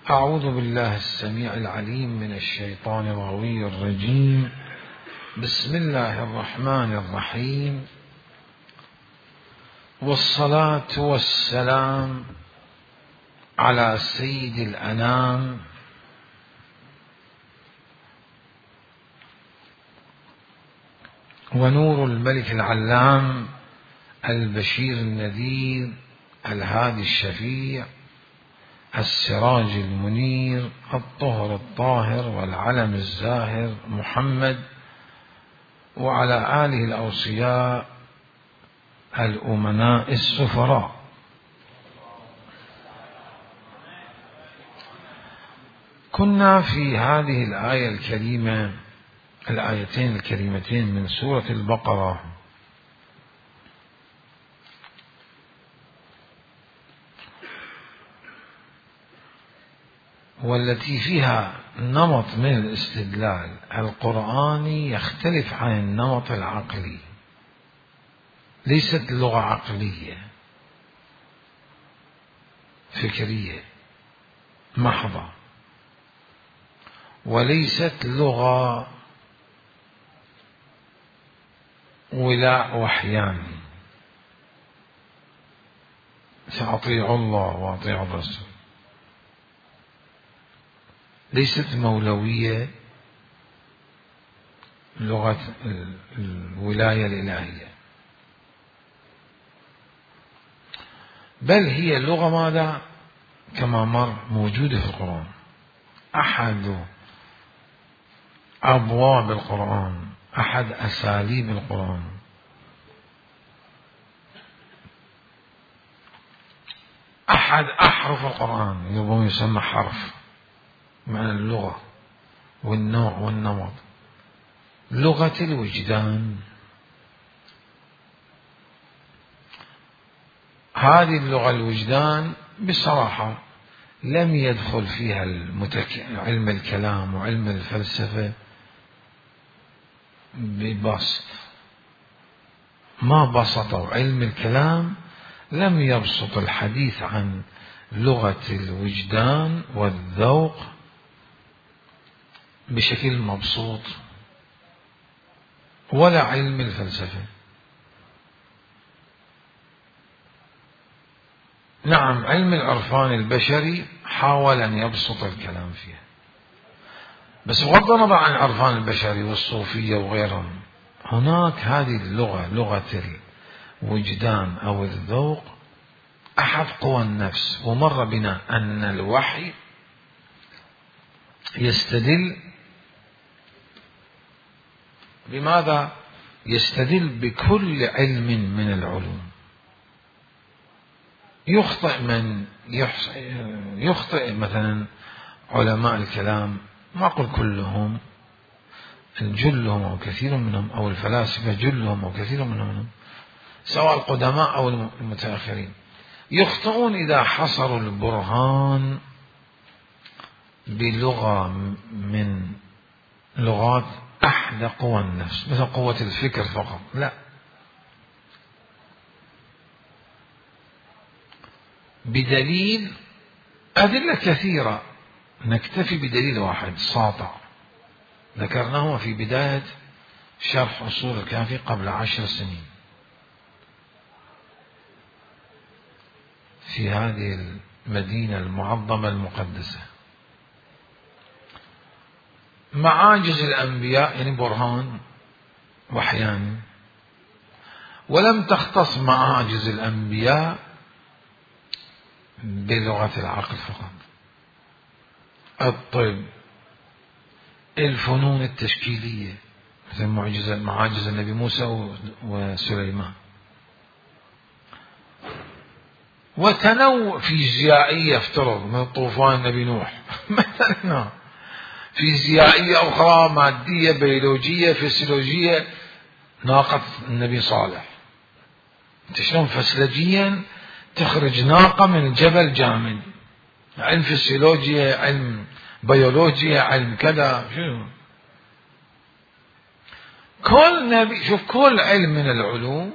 أعوذ بالله السميع العليم من الشيطان الغوي الرجيم. بسم الله الرحمن الرحيم، والصلاة والسلام على سيد الأنام ونور الملك العلام البشير النذير الهادي الشفيع السراج المنير الطهر الطاهر والعلم الزاهر محمد، وعلى آله الأوصياء الأمناء السفراء. كنا في هذه الآية الكريمة، الآيتين الكريمتين من سورة البقرة، والتي فيها نمط من الاستدلال القرآني يختلف عن النمط العقلي. ليست لغة عقلية فكرية محضة، وليست لغة ولاء وحياني، سأطيع الله وأطيع الرسول. ليست مولوية، لغة الولاية الإلهية، بل هي لغة ماذا؟ كما مر موجودة في القرآن. أحد أبواب القرآن، أحد أساليب القرآن، أحد أحرف القرآن ربما يسمى حرف معنى اللغة والنوع والنمط، لغة الوجدان. هذه اللغة الوجدان بصراحة لم يدخل فيها علم الكلام وعلم الفلسفة ببسط، ما بسطوا علم الكلام، لم يبسط الحديث عن لغة الوجدان والذوق بشكل مبسوط، ولا علم الفلسفة. نعم، علم العرفان البشري حاول أن يبسط الكلام فيها، بس بغض النظر عن العرفان البشري والصوفية وغيرهم، هناك هذه اللغة، لغة الوجدان أو الذوق، أحد قوى النفس. ومر بنا أن الوحي يستدل بماذا؟ يستدل بكل علم من العلوم. يخطئ مثلا علماء الكلام، ما أقول كلهم، جلهم أو كثير منهم، أو الفلاسفة جلهم أو كثير منهم، سواء القدماء أو المتأخرين، يخطئون إذا حصروا البرهان بلغة من لغات أحد قوى النفس، مثل قوة الفكر فقط. لا، بدليل أدلة كثيرة، نكتفي بدليل واحد ساطع ذكرناه في بداية شرح أصول الكافي قبل 10 سنين في هذه المدينة المعظمة المقدسة. معاجز الأنبياء يعني برهان وحياني، ولم تختص معاجز الأنبياء بلغة العقل فقط، الطب، الفنون التشكيلية مثل معاجز النبي موسى وسليمان، وتنوع فيزيائية افترض من طوفان النبي نوح مثلا، فيزيائية أخرى مادية بيولوجية فسيولوجية ناقة النبي صالح. شلون فسيولوجيا تخرج ناقة من جبل جامد؟ علم فسيولوجيا، علم بيولوجيا، علم كذا. شو كل نبي، شوف كل علم من العلوم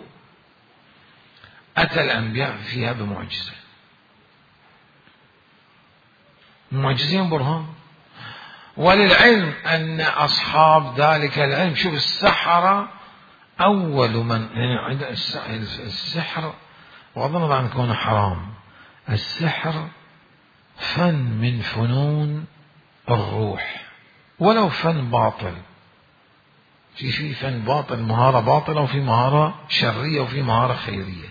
أتى الأنبياء فيها بمعجزة. معجزين برهان. وللعلم أن أصحاب ذلك العلم، شوف السحرة أول من عند السحر، وأظن أن يكون حرام. السحر فن من فنون الروح، ولو فن باطل. في فن باطل، مهارة باطلة، وفي مهارة شرية، وفي مهارة خيرية.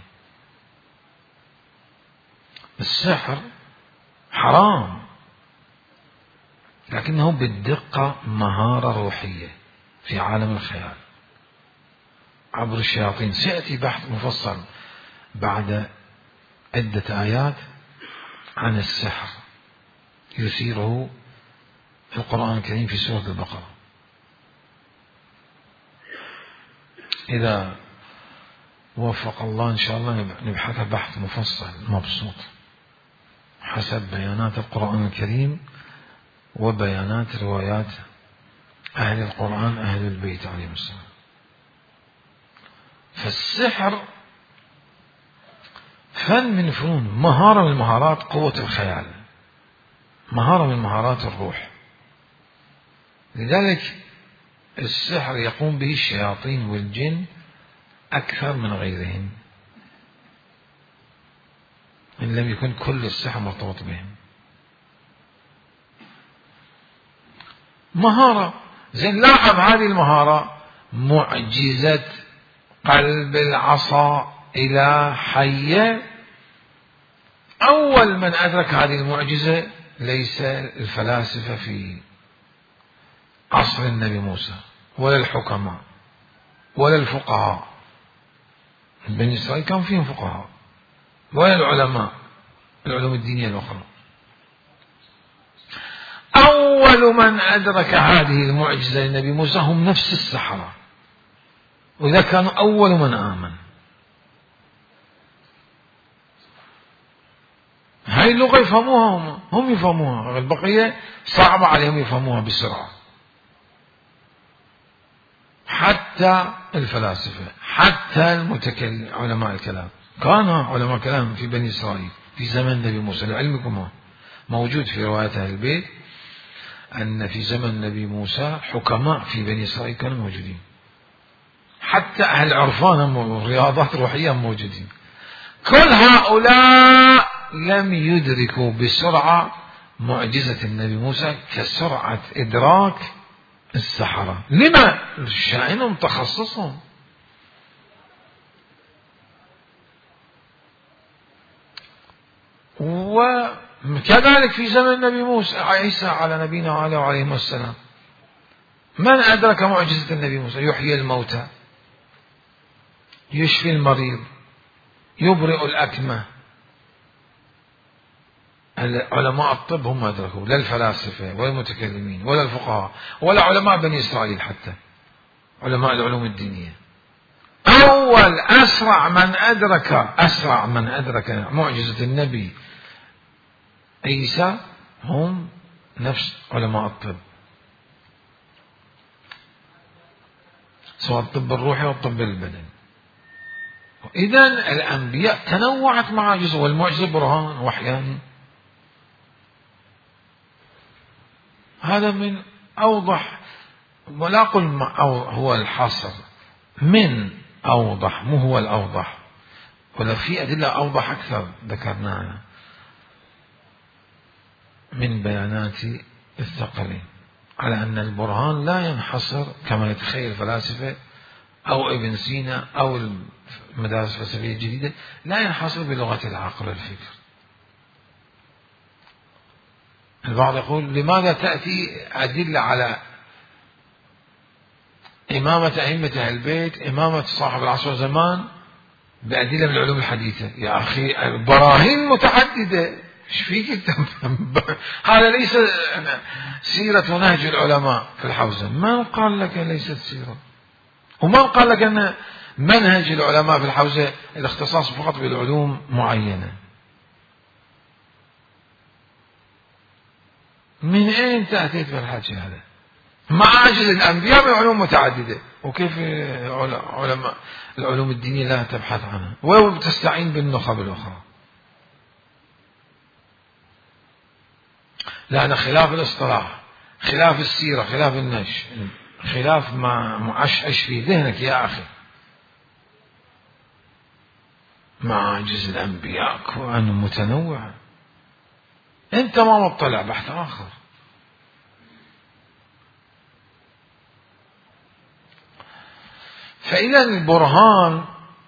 السحر حرام، لكنه بالدقة مهارة روحية في عالم الخيال عبر الشياطين. سيأتي بحث مفصل بعد عدة آيات عن السحر يثيره القرآن الكريم في سورة البقرة. إذا وفق الله إن شاء الله نبحث بحث مفصل مبسوط حسب بيانات القرآن الكريم وبيانات روايات أهل القرآن أهل البيت عليهم السلام. فالسحر فن من فنون، مهارة من مهارات قوة الخيال، مهارة من مهارات الروح. لذلك السحر يقوم به الشياطين والجن أكثر من غيرهم، إن لم يكن كل السحر مرتبط بهم. مهارة زين، لاحظ هذه المهارة معجزة قلب العصا إلى حية. أول من أدرك هذه المعجزة ليس الفلاسفة في عصر النبي موسى، ولا الحكماء، ولا الفقهاء. بني إسرائيل كان فيهم فقهاء، ولا العلماء العلوم الدينية الأخرى. أول من أدرك هذه المعجزة للنبي موسى هم نفس السحرة، وإذا كانوا أول من آمن. هاي اللغة يفهموها، هم يفهموها، البقية صعب عليهم يفهموها بسرعة. حتى الفلاسفة، حتى علماء الكلام، كان علماء كلام في بني إسرائيل في زمن النبي موسى. لعلمكم موجود في روايات أهل البيت أن في زمن النبي موسى حكماء في بني إسرائيل كانوا موجودين، حتى أهل عرفان ورياضات روحية موجودين. كل هؤلاء لم يدركوا بسرعة معجزة النبي موسى كسرعة إدراك السحرة. لما؟ شأنهم تخصصهم. وكذلك في زمن النبي موسى عيسى على نبينا وعليه السلام، من أدرك معجزة النبي موسى؟ يحيي الموتى، يشفي المريض، يبرئ الأكمة. علماء الطب هم أدركوا، لا الفلاسفة ولا المتكلمين ولا الفقهاء ولا علماء بني إسرائيل، حتى علماء العلوم الدينية. أول أسرع من أدرك معجزة النبي عيسى هم نفس علماء الطب، سواء الطب الروحي والطب البدني. إذن الأنبياء تنوعت معاجزه، والمعجزة برهان وحيان. هذا من أوضح، ولا أقول هو الحاصل، من أوضح، مو هو الأوضح، ولا في أدلة أوضح أكثر ذكرناها من بيانات الثقلين على أن البرهان لا ينحصر كما يتخيل الفلاسفة أو ابن سينا أو المدارس الفلسفية الجديدة، لا ينحصر بلغة العقل والفكر. البعض يقول لماذا تأتي أدلة على إمامة أئمة أهل البيت، إمامة صاحب العصر والزمان، بأدلة من العلوم الحديثة؟ يا أخي براهين متعددة، ايش فيك؟ هذا ليس سيرة ونهج العلماء في الحوزة. من قال لك ليست سيرة؟ ومن قال لك أن منهج العلماء في الحوزة الاختصاص فقط بالعلوم معينة؟ من أين تأتيت بالحكي هذا؟ معاجز الأنبياء بعلوم متعددة، وكيف علماء العلوم الدينية لا تبحث عنها وتستعين بالنخب الأخرى؟ لأن خلاف الاصطلاح، خلاف السيرة، خلاف النشء، خلاف ما معشعش في ذهنك يا أخي. معاجز الأنبياء كون متنوع، أنت ما مطلع بحث آخر. فإذا البرهان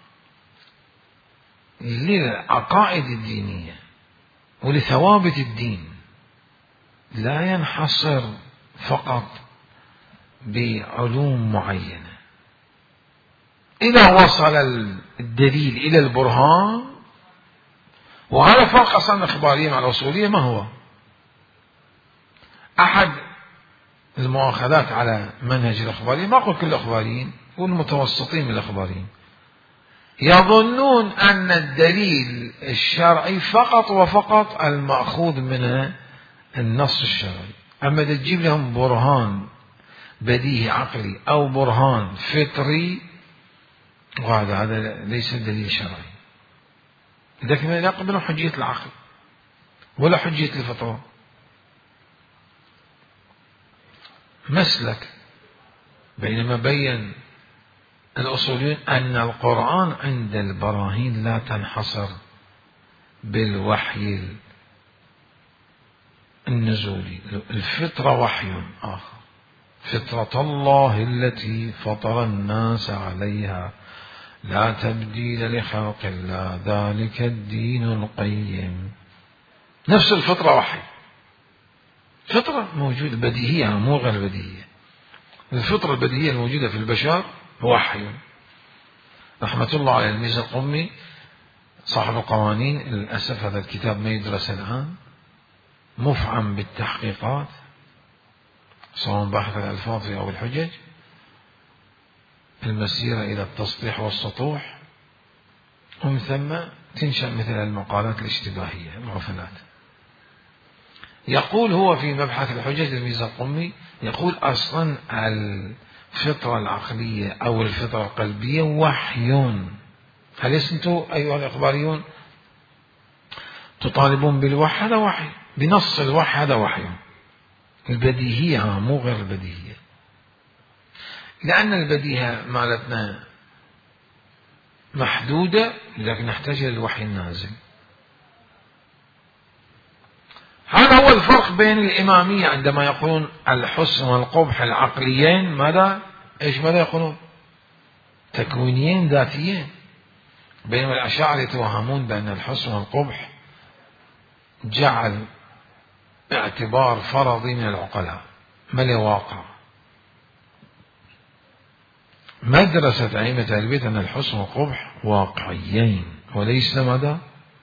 للعقائد الدينية ولثوابت الدين لا ينحصر فقط بعلوم معينة. إذا وصل الدليل إلى البرهان، وهذا فرق أصلا الإخبارية مع الأصولية. ما هو أحد المؤاخذات على منهج الإخبارية، ما أقول كل الإخباريين والمتوسطين من الإخباريين، يظنون أن الدليل الشرعي فقط وفقط المأخوذ من النص الشرعي، أما تجيب لهم برهان بديهي عقلي أو برهان فطري، وهذا ليس دليل شرعي. لكن لا يقبلون حجية العقل ولا حجية الفطرة. مسلك. بينما بين الأصوليون أن القرآن عند البراهين لا تنحصر بالوحي النزولي، الفطرة وحي آخر، فطرة الله التي فطر الناس عليها لا تبديل لخلق الله ذلك الدين القيم. نفس الفطرة وحي، فطرة موجودة بديهية مو غير بديهية. الفطرة البديهية الموجودة في البشر وحي. رحمة الله على الميزة القمي صاحب القوانين، للأسف هذا الكتاب ما يدرس الآن، مفعم بالتحقيقات سواء بحث الألفاظ أو الحجج، المسيرة إلى التسطيح والسطوح، ومن ثم تنشأ مثل المقالات الاشتباهية الغفلات. يقول هو في مبحث الحجج الميزة القمي، يقول أصلا الفطرة العقلية أو الفطرة القلبية وحي. هل أنتم أيها الإخباريون تطالبون بالوحي؟ هذا وحي بنص الوحي، هذا وحي. البديهية مو غير البديهية، لأن البديهة مالتنا محدودة، لكن نحتاج إلى الوحي النازل. هذا هو الفرق بين الإمامية عندما يقولون الحسن والقبح العقليين، ماذا يقولون؟ تكوينيين ذاتيين. بينما الأشاعرة يتوهمون بأن الحسن والقبح جعل اعتبار فرضي من العقلاء، ما له واقع. مدرسة أئمة البيت أن الحسن والقبح واقعيين وليس ماذا؟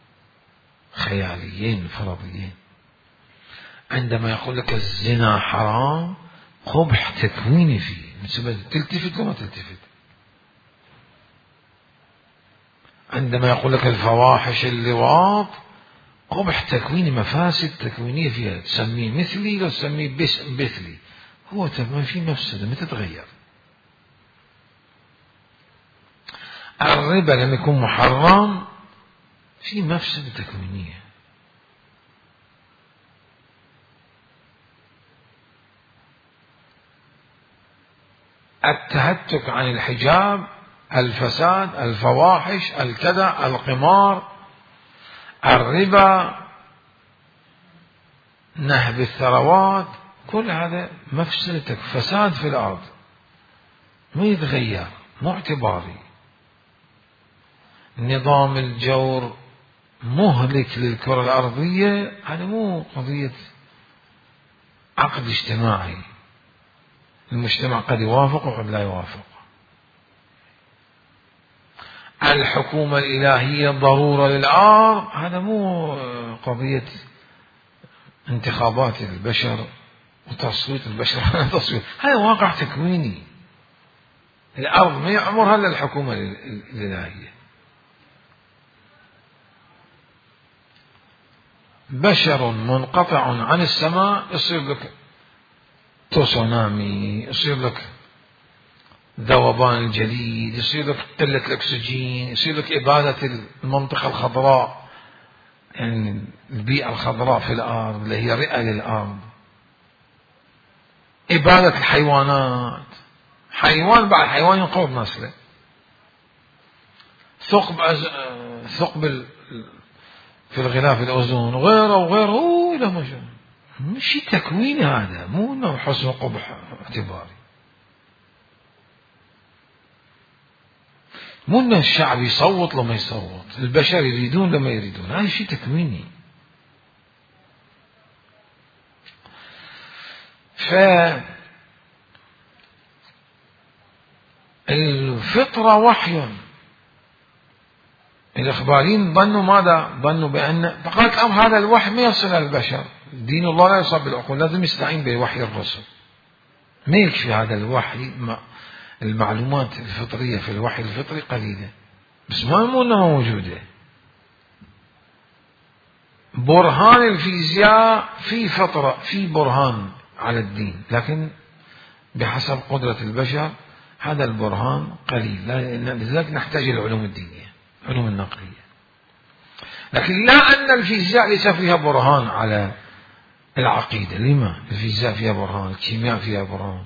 خياليين فرضيين. عندما يقول لك الزنا حرام، قبح تكويني فيه، تلتفت وما تلتفت. عندما يقول لك الفواحش اللواط، قبح تكويني، مفاسد تكوينية فيها، تسميه مثلي لو تسميه مثلي، هو ما في مفسدة ما تتغير. الربا لما يكون محرم في مفسدة تكوينية. التهتك عن الحجاب، الفساد، الفواحش، الكذا، القمار، الربا، نهب الثروات، كل هذا مفسدتك، فساد في الأرض ما يتغير، مو اعتباري. نظام الجور مهلك للكرة الأرضية، هذا مو قضية عقد اجتماعي، المجتمع قد يوافق وقد لا يوافق. الحكومة الإلهية ضرورة للأرض، هذا مو قضية انتخابات البشر وتصويت البشر على تصويت، هذا واقع تكويني. الأرض ما يعمرها إلا الحكومة الإلهية. بشر منقطع عن السماء يصير لك تسونامي، يصير لك ذوبان الجليد، يصير لك قلة الأكسجين، يصير لك إبادة المنطقة الخضراء، يعني البيئة الخضراء في الأرض اللي هي رئة للأرض، إبادة الحيوانات، حيوان بعد حيوان ينقرض نسله، ثقب في الغلاف الأوزون وغيره وغيره، لا مش تكويني هذا، مو انه حسن قبح اعتباري، مو ان الشعب يصوت لما يصوت، البشر يريدون لما يريدون، هذا شيء تكويني. فالفطرة وحي. الإخباريين ظنوا ماذا؟ ظنوا بأن فقالت الأمر هذا الوحي ما يصل للبشر، دين الله لا يصاب بالعقول، لازم يستعين بوحي الرسل، ما يكفي هذا الوحي. المعلومات الفطرية في الوحي الفطري قليلة، بس ما مو انها موجودة. برهان الفيزياء في فطرة، في برهان على الدين، لكن بحسب قدرة البشر هذا البرهان قليل، لذلك نحتاج إلى العلوم الدينية، علوم النقلية. لكن لا أن الفيزياء ليس فيها برهان على العقيدة. لما؟ الفيزياء فيها برهان، الكيمياء فيها برهان،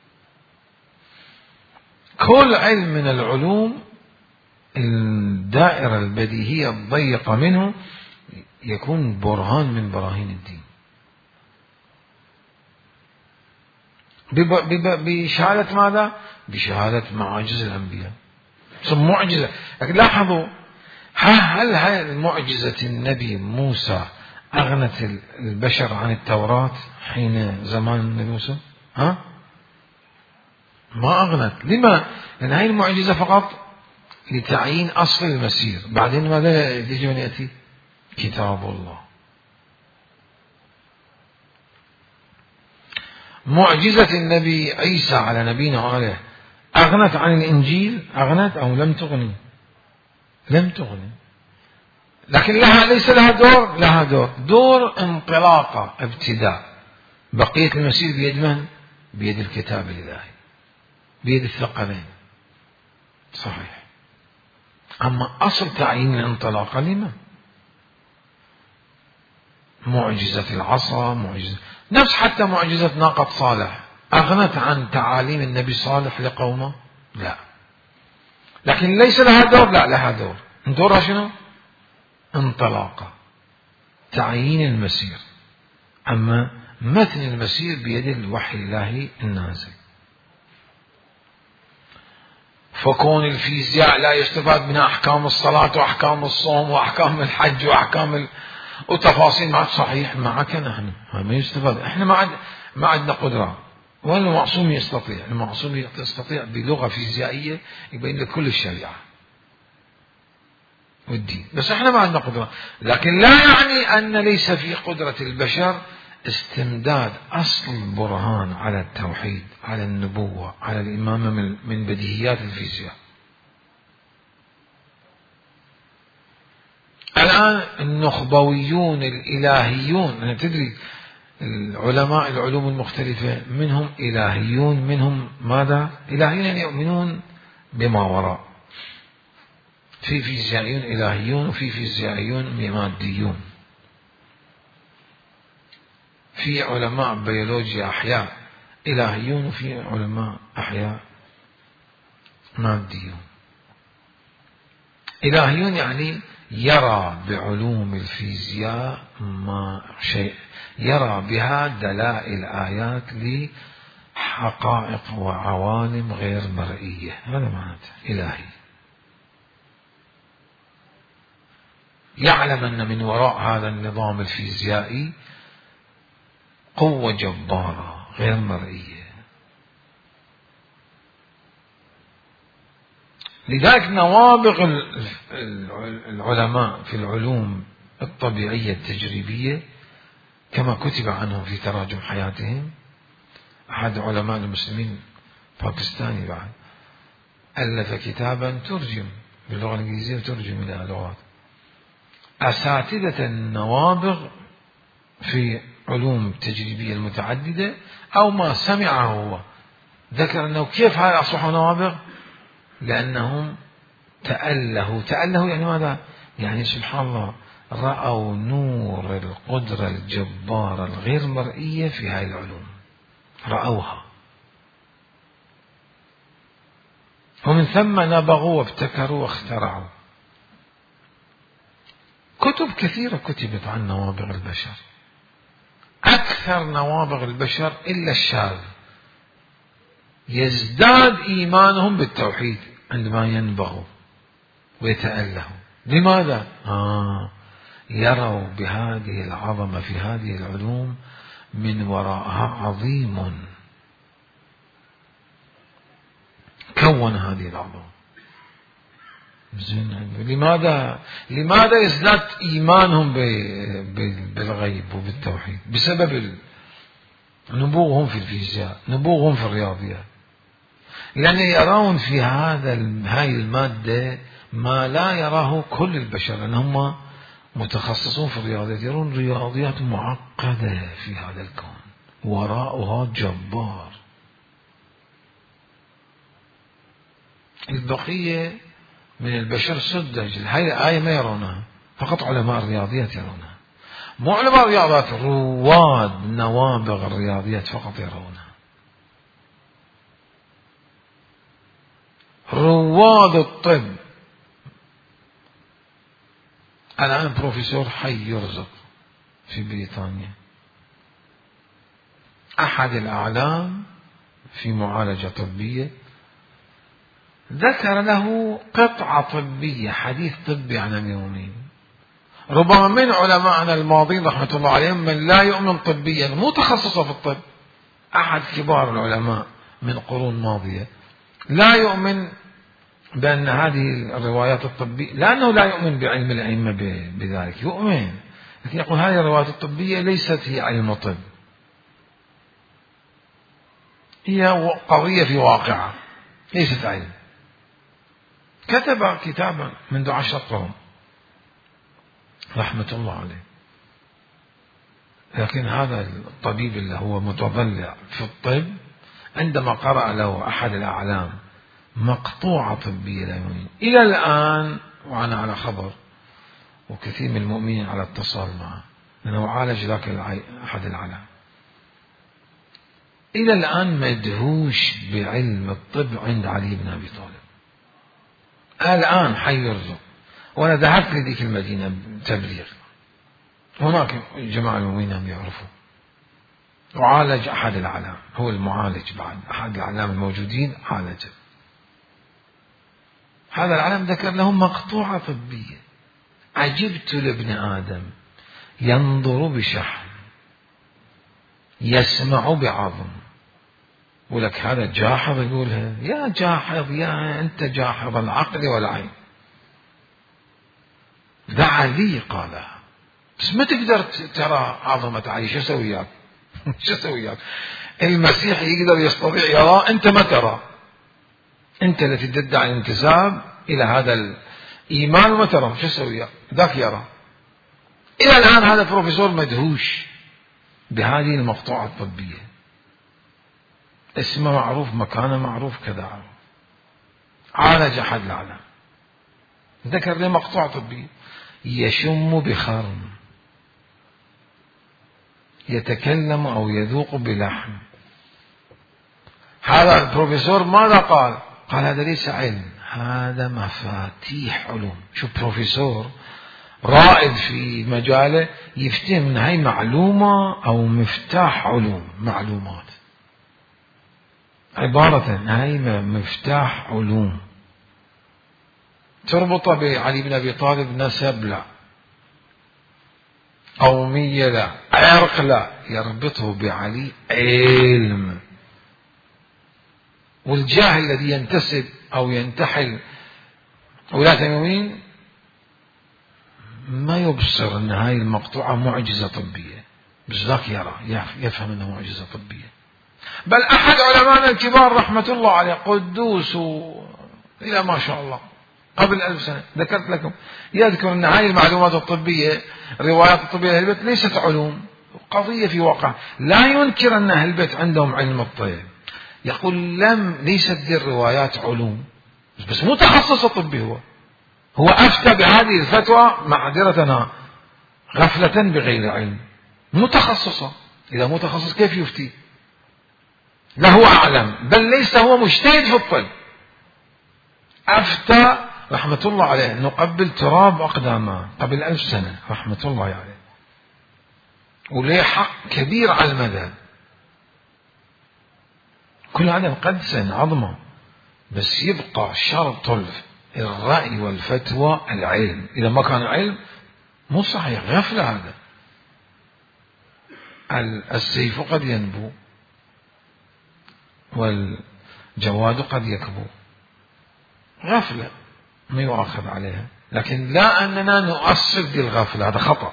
كل علم من العلوم الدائرة البديهية الضيقة منه يكون برهان من براهين الدين بشهادة ماذا؟ بشهادة معاجز الأنبياء، ثم معجزة. لكن لاحظوا، هل معجزة النبي موسى أغنت البشر عن التوراة حين زمان النبي موسى؟ ما أغنت. لما؟ لأن هذه المعجزة فقط لتعيين أصل المسير، بعدين ماذا يجب أن يأتي؟ كتاب الله. معجزة النبي عيسى على نبينا وآله أغنت عن الإنجيل؟ أغنت أو لم تغني؟ لم تغني. لكن ليس لها دور؟ لها دور انطلاقة، ابتداء. بقية المسير بيد من؟ بيد الكتاب الإلهي، بيد الثقلين، صحيح. أما أصل تعيين الانطلاقة لمن؟ معجزة العصا، معجزة نفس، حتى معجزة ناقة صالح أغنت عن تعاليم النبي صالح لقومه؟ لا. لكن ليس لها دور؟ لا، لها دور. دورها شنو؟ انطلاقة، تعيين المسير. أما متن المسير بيد الوحي الإلهي النازل. فكون الفيزياء لا يستفاد منها أحكام الصلاة وأحكام الصوم وأحكام الحج وأحكام وتفاصيل، معك صحيح، معك نحن ما يستفاد. احنا ما عندنا قدرة، ولا المعصوم يستطيع. المعصوم يستطيع بلغة فيزيائية يبين لك كل الشريعة والدين، بس احنا ما عندنا قدرة. لكن لا يعني أن ليس في قدرة البشر استمداد أصل البرهان على التوحيد، على النبوة، على الإمامة من بديهيات الفيزياء. الآن النخبويون الإلهيون، تدري العلماء العلوم المختلفة منهم إلهيون، منهم ماذا؟ إلهيون يعني يؤمنون بما وراء. في فيزيائيون إلهيون وفي فيزيائيون ماديون. في علماء بيولوجيا أحياء إلهيون وفي علماء أحياء ماديون. إلهيون يعني يرى بعلوم الفيزياء ما شيء، يرى بها دلائل آيات لحقائق وعوالم غير مرئية، هذا معناته إلهي. يعلم أن من وراء هذا النظام الفيزيائي قوة جبارة غير مرئية. لذلك نوابغ العلماء في العلوم الطبيعية التجريبية كما كتب عنهم في تراجم حياتهم. أحد علماء المسلمين باكستاني بعد ألف كتابا ترجم باللغة الإنجليزية وترجم إلى لغات. أساتذة النوابغ في علوم تجريبية المتعددة أو ما سمعه هو ذكر أنه كيف هذا أصبحوا نوابغ؟ لأنهم تألهوا يعني ماذا؟ يعني سبحان الله رأوا نور القدرة الجبارة الغير مرئية في هاي العلوم، رأوها، ومن ثم نبغوا وابتكروا واخترعوا. كتب كثيرة كتبت عن نوابغ البشر، أكثر نوابغ البشر إلا الشاذ يزداد إيمانهم بالتوحيد عندما ينبغوا ويتألهوا. لماذا؟ يروا بهذه العظمة في هذه العلوم من وراءها عظيم كون هذه العظمة. لماذا يزداد إيمانهم بالغيب وبالتوحيد؟ بسبب نبوغهم في الفيزياء، نبوغهم في الرياضيات، لأن يرون في هاي المادة ما لا يراه كل البشر، لأنهم متخصصون في الرياضيات، يرون رياضيات معقدة في هذا الكون وراءها جبار. البقية من البشر سذج، هاي الآية ما يرونها، فقط علماء الرياضيات يرونها، مو علماء الرياضيات، رواد نوابغ الرياضيات فقط يرونها. رواد الطب الآن بروفيسور حي يرزق في بريطانيا، أحد الأعلام في معالجة طبية، ذكر له قطعة طبية، حديث طبي عن المؤمنين. ربما من علماءنا الماضين رحمة الله عليهم من لا يؤمن طبيا، مو تخصصه في الطب، أحد كبار العلماء من قرون ماضية، لا يؤمن بأن هذه الروايات الطبية، لأنه لا يؤمن بعلم الأئمة بذلك، يؤمن، لكن يقول هذه الروايات الطبية ليست هي علم الطب، هي قضية في واقعها ليست علم. كتب كتابا منذ 10 قرون رحمة الله عليه، لكن هذا الطبيب اللي هو متضلع في الطب عندما قرأ له أحد الأعلام مقطوعة طبية لا يؤمن إلى الآن، وأنا على خبر وكثير من المؤمنين على اتصال معه لأنه عالج ذاك أحد الأعلام، إلى الآن مدهوش بعلم الطب عند علي بن أبي طالب، الآن حي يرزق. وأنا ذهبت لذيك المدينة تبليغ، هناك جماعة المؤمنين هم يعرفوا، وعالج أحد الأعلام، هو المعالج بعد أحد الأعلام الموجودين عالجه. هذا العالم ذكر لهم مقطوعة طبية، عجبت لابن آدم ينظر بشحم يسمع بعظم. ولك هذا جاحظ يقولها، يا جاحظ، يا أنت جاحظ العقل والعين. دعا لي قالها، بس ما تقدر ترى عظمة علي، شو سويات؟ شو سويات؟ المسيح يقدر يستطيع يرى، أنت ما ترى، أنت التي تدعي الانتساب إلى هذا الإيمان وما ترى، شو سويات؟ ذاك يرى. إلى الآن هذا بروفيسور مدهوش بهذه المقطوعة الطبية، اسمه معروف، مكانه معروف، كذا عروف. عالج أحد الأعلام، ذكر لي مقطوعة طبية، يشم بخرم، يتكلم أو يذوق بلحم. هذا البروفيسور ماذا قال؟ قال هذا ليس علم، هذا مفاتيح علوم. شو بروفيسور رائد في مجاله يفتهم من هاي معلومة أو مفتاح علوم، معلومات، عبارة هاي مفتاح علوم. تربطه بعلي بن أبي طالب نسب لا، قومية لا، عرق لا، يربطه بعلي علم. والجاهل الذي ينتسب أو ينتحل ولاة المؤمنين ما يبصر أن هاي المقطوعة معجزة طبية، بس ذاك يرى يفهم أنها معجزة طبية. بل أحد علماء الكبار رحمة الله عليه قدوس إلى ما شاء الله قبل 1000 سنة، ذكرت لكم، يذكر أن هاي المعلومات الطبية، الروايات الطبية لأهل البيت ليست علوم، قضية في واقع. لا ينكر أن أهل البيت عندهم علم الطب، يقول ليست ذي الروايات علوم، بس مو تخصص طبي، هو أفتى بهذه الفتوى معذرة غفلة بغير علم، متخصصة. إذا متخصص كيف يفتي؟ لا هو أعلم، بل ليس هو مجتهد في الطب. أفتى رحمة الله عليه نقبل تراب أقدامه قبل 1000 سنة رحمة الله عليه، وليه حق كبير على المذهب. كل هذا قدسا عظمة، بس يبقى شرط الرأي والفتوى العلم. إذا ما كان علم مو صحيح، غفلة. هذا السيف قد ينبو والجواد قد يكبو، غفلة ما يؤاخذ عليها، لكن لا أننا نؤصل دي الغفلة، هذا خطأ.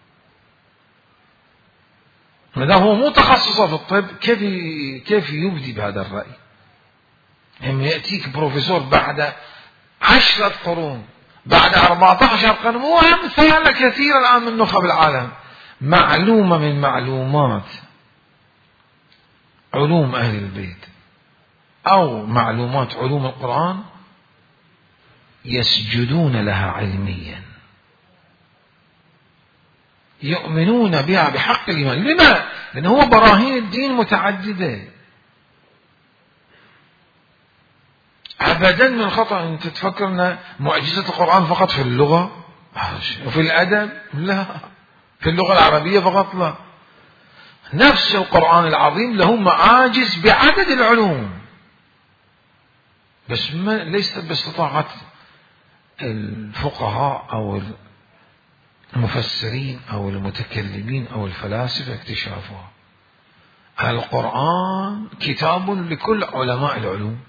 ماذا هو متخصص في الطب كيف يبدي بهذا الرأي؟ هم يأتيك بروفيسور بعد 10 قرون، بعد 14 قرن، مهم ثانية كثير الآن من نخب العالم، معلومة من معلومات علوم أهل البيت أو معلومات علوم القرآن يسجدون لها علميا، يؤمنون بها بحق الإيمان. لما؟ لأنه هو براهين الدين متعددة. أبدا من الخطأ أن تتفكر أن معجزة القرآن فقط في اللغة وفي الأدب، لا، في اللغة العربية فقط لا، نفس القرآن العظيم له معاجز بعدد العلوم، بس ليست باستطاعة الفقهاء أو المفسرين أو المتكلمين أو الفلاسفة اكتشافها. القرآن كتاب لكل علماء العلوم،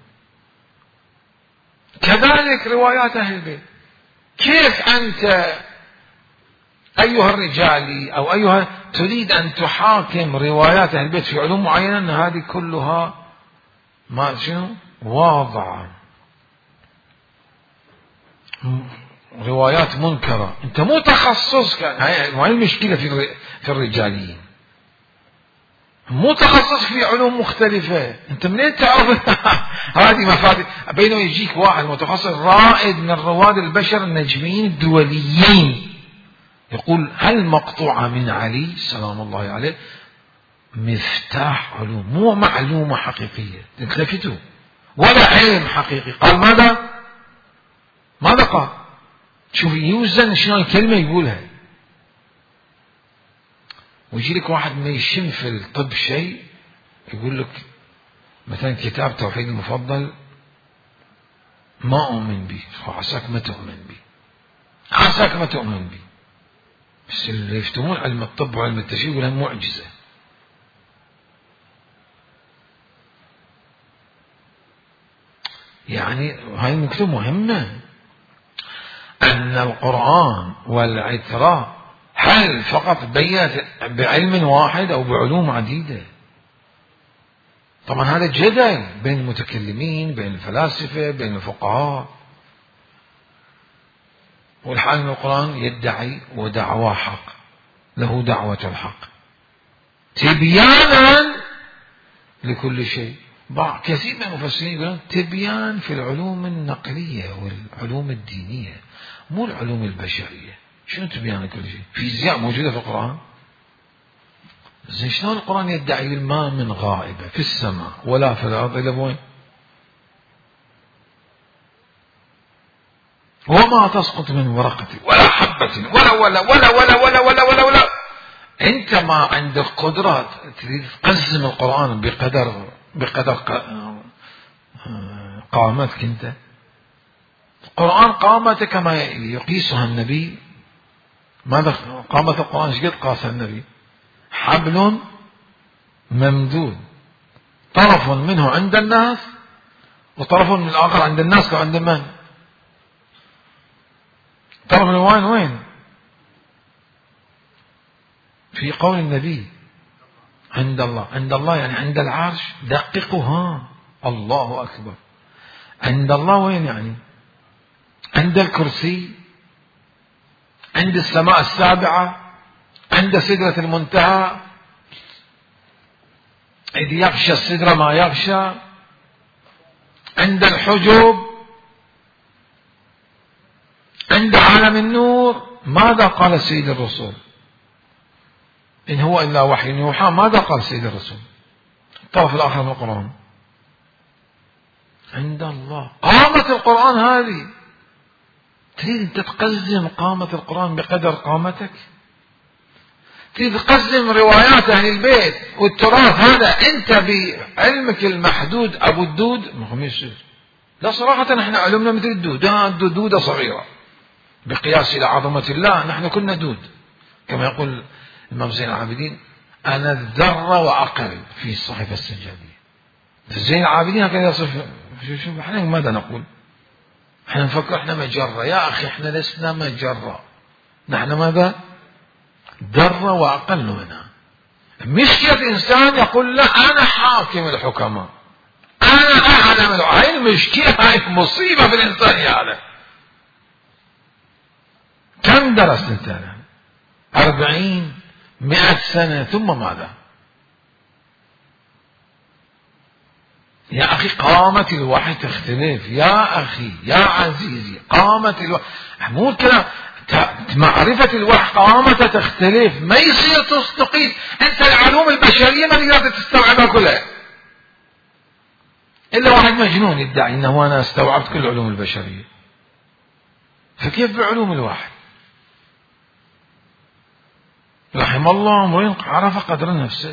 كذلك روايات أهل البيت. كيف أنت أيها الرجالي أو أيها تريد أن تحاكم روايات أهل البيت في علوم معينة أن هذه كلها ما شنو واضعة، روايات منكرة؟ أنت متخصص، هاي المشكلة في الرجاليين، متخصص في علوم مختلفة. أنت منين تعرف هذه مفاتيح؟ بينما يجيك واحد متخصص رائد من رواد البشر النجميين الدوليين يقول هل مقطوعة من علي سلام الله عليه مفتاح علوم، مو معلومة حقيقية تلتفتوا ولا علم حقيقي. قال ماذا قال؟ شوف يوزن شنو الكلمة يقولها. ويجي لك واحد ما يشم في الطب شيء يقول لك مثلا كتاب توحيد المفضل ما أؤمن به، عساك ما تؤمن به، عساك ما تؤمن به. بس اللي يفتمون علم الطب وعلم التشريع يقولها معجزة. يعني هاي النقطة مهمة، أن القرآن والعترة هل فقط بيّت بعلم واحد أو بعلوم عديدة؟ طبعا هذا جدل بين المتكلمين، بين الفلاسفة، بين الفقهاء. والحال من القرآن يدعي ودعوى حق، له دعوة الحق تبيانا لكل شيء. كثير من المفسرين يقولون تبيان في العلوم النقلية والعلوم الدينية، مو العلوم البشرية. شنو تبيان كل شيء؟ فيزياء موجودة في القرآن؟ زين شلون القرآن يدعي الماء من غائبة في السماء ولا في الأرض إلى وين؟ وما تسقط من ورقة ولا حبة ولا ولا ولا ولا ولا ولا ولا ولا. أنت ما عندك قدرات تريد تقزم القرآن بقدر قامتك أنت. القرآن قامته كما يقيسها النبي. ماذا قامت القرآن؟ ايش قد قاسها النبي؟ حبل ممدود، طرف منه عند الناس وطرف من الآخر عند الناس. عند من؟ طرف من وين؟ في قول النبي عند الله. عند الله يعني عند العرش. دققها، الله أكبر. عند الله وين يعني؟ عند الكرسي، عند السماء السابعة، عند سدرة المنتهى، إذ يغشى السدرة ما يغشى، عند الحجب، عند عالم النور. ماذا قال سيد الرسول؟ إن هو إلا وحي يوحى. ماذا قال سيد الرسول؟ الطرف الآخر من القرآن عند الله. قامة القرآن هذه تريد أن تقزم قامة القرآن بقدر قامتك؟ تريد تقزم روايات أهل البيت والتراث هذا أنت بعلمك المحدود أبو الدود؟ ما يصير. لا صراحة نحن علمنا مثل الدود، دودة صغيرة بقياس إلى عظمة الله. نحن كنا دود كما يقول الإمام زين العابدين: أنا الذرة وأقل في الصحيفة السجادية. زين العابدين هكذا يصف. شوف احنا ماذا نقول؟ احنا نفكر احنا مجرة. يا أخي احنا لسنا مجرة، نحن ماذا؟ ذرة وأقل منها. مشكلة إنسان يقول لا أنا حاكم الحكماء، أنا أعلم. هاي المشكلة، هاي مصيبة في الإنسان هذا. كم درست أنت؟ 40 100 سنة ثم ماذا؟ يا أخي قامة الوحي تختلف. يا أخي يا عزيزي قامة الوحي مو كلام. معرفة الوحي قامته تختلف. ما يصير تستقيم أنت العلوم البشرية ما تقدر تستوعبها كلها إلا واحد مجنون يدعي أنه أنا استوعبت كل العلوم البشرية. فكيف بعلوم الوحي؟ رحم الله امرئ عرف قدر نفسه.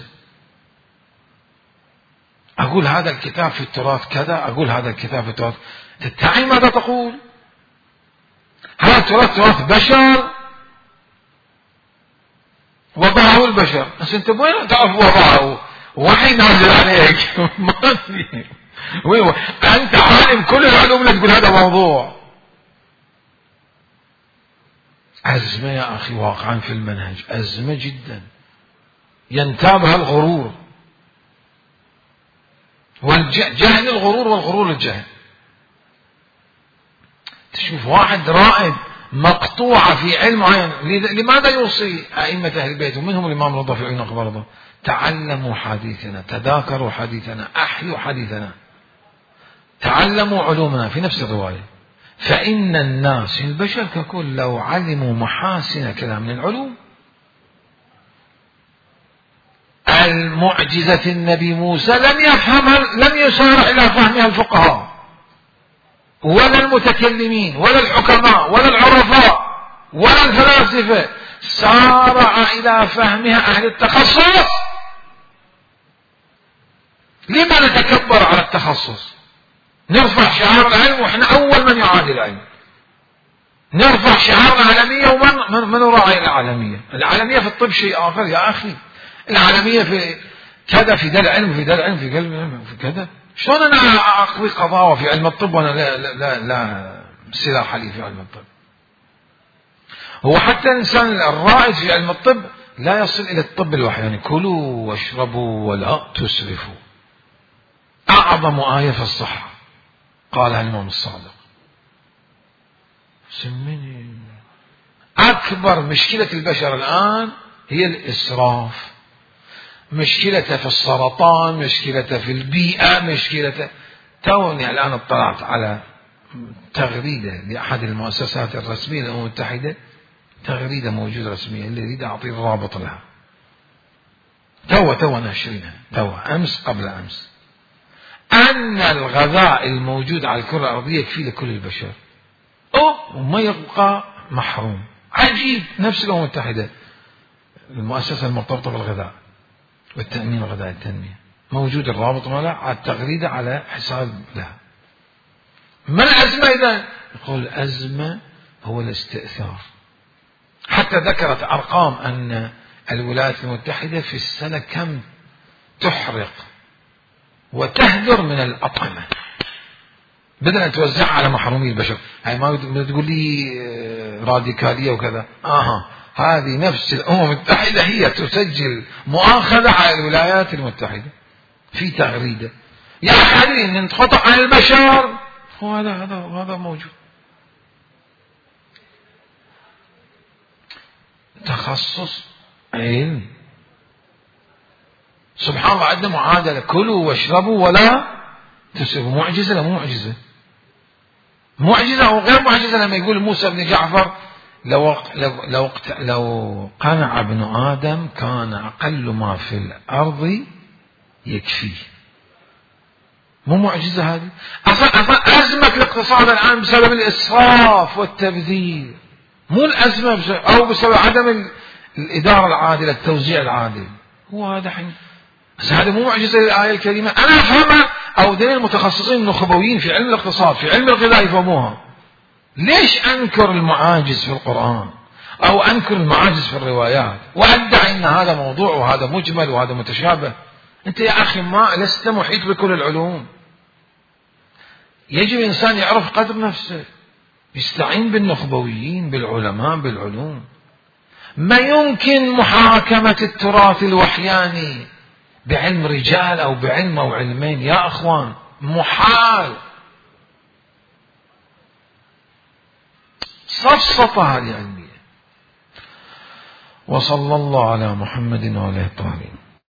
أقول هذا الكتاب في التراث كذا، أقول هذا الكتاب في التراث. تتعي ماذا تقول؟ هذا التراث تراث بشر وضعه البشر، بس أنت وين تعرف وضعه؟ وحي نازل عليك ما في. أنت عالم كل العلوم لا تقول هذا موضوع. أزمة يا أخي واقعا في المنهج، أزمة جدا ينتابها الغرور والجهل. الغرور والغرور الجهل. تشوف واحد رائد مقطوعة في علم معين. لماذا يوصي أئمة أهل البيت ومنهم الإمام رضا في عين أخبار رضا: تعلموا حديثنا، تذاكروا حديثنا، أحيوا حديثنا، تعلموا علومنا. في نفس الرواية: فإن الناس البشر ككل لو علموا محاسن كلام من العلوم المعجزة النبي موسى لم يفهمها، لم يسارع إلى فهمها الفقهاء ولا المتكلمين ولا الحكماء ولا العرفاء ولا الفلاسفة، سارع إلى فهمها أهل التخصص. لما نتكبر على التخصص؟ نرفع شعار العلم وإحنا أول من يعادي العلم. نرفع شعار العالمية ومن راعي العالمية؟ العالمية في الطب شيء آخر يا أخي. العالمية في كذا، في ذا العلم، في ذا العلم، في قلب، في كذا. شلون أنا أقضي قضاوة في علم الطب وأنا لا سلاح لي في علم الطب؟ هو حتى الإنسان الرائد في علم الطب لا يصل إلى الطب الوحي. يعني كلوا واشربوا ولا تسرفوا. أعظم آية في الصحة قالها الإمام الصادق. سمني. أكبر مشكلة البشر الآن هي الإسراف. مشكلته في السرطان، مشكلته في البيئة، مشكلته. توني الآن اطلعت على تغريدة لأحد المؤسسات الرسمية للأمم المتحدة، تغريدة موجودة رسمية، اللي يريد أعطي الرابط لها. توا ناشرينها أمس قبل أمس، أن الغذاء الموجود على الكرة الأرضية يكفي لكل البشر، وما يبقى محروم. عجيب. نفس الأمم المتحدة المؤسسة المرتبطة بالغذاء والتأمين الغذائي التنمية، موجود الرابط مالها على التغريدة على حساب لها. ما الأزمة إذا؟ يقول الأزمة هو الاستئثار. حتى ذكرت أرقام أن الولايات المتحدة في السنة كم تحرق وتهدر من الأطعمة بدل أن توزعها على محرومي البشر. هاي ما تقول لي راديكالية وكذا. هذه نفس الأمم المتحدة هي تسجل مؤاخذة على الولايات المتحدة في تغريدة. يا حبيبي إن انقطع عن البشر. هذا موجود. تخصص علم. سبحان الله عندنا معادلة: كلوا واشربوا ولا تسرفوا. معجزة لا مو معجزة؟ معجزة أو غير معجزة لما يقول موسى بن جعفر لو قنع ابن آدم كان أقل ما في الأرض يكفيه. مو معجزة هذه؟ أصلا أزمة الاقتصاد الآن بسبب الإسراف والتبذير، مو الأزمة أو بسبب عدم الإدارة العادلة، التوزيع العادل. هو هذا حين، بس هذا مو معجزة للآية الكريمة. أنا أفهمها، أو دين المتخصصين النخبويين في علم الاقتصاد في علم الغذاء يفهموها. ليش أنكر المعاجز في القرآن أو أنكر المعاجز في الروايات وأدعي أن هذا موضوع وهذا مجمل وهذا متشابه؟ أنت يا أخي ما لست محيط بكل العلوم. يجب الإنسان يعرف قدر نفسه، يستعين بالنخبويين بالعلماء بالعلوم. ما يمكن محاكمة التراث الوحياني بعلم رجال أو بعلم أو علمين يا أخوان، محال. سفسطة هذه علمية. وصلى الله على محمد وعلى آله الطاهرين.